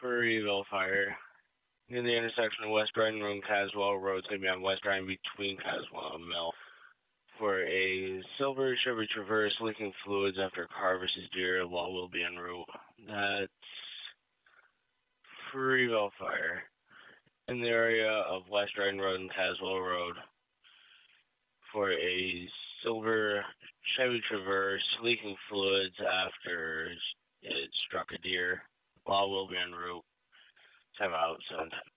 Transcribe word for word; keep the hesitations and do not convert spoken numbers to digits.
Freeville Fire. Near the intersection of West Dryden Road and Caswell Road, it's going to be on West Dryden between Caswell and Mill. For a silver Chevy Traverse leaking fluids after a car versus deer, law will be en route. That's Freeville Fire. In the area of West Dryden Road and Caswell Road. For a silver Chevy Traverse leaking fluids after it struck a deer, law will be en route. Time out, seven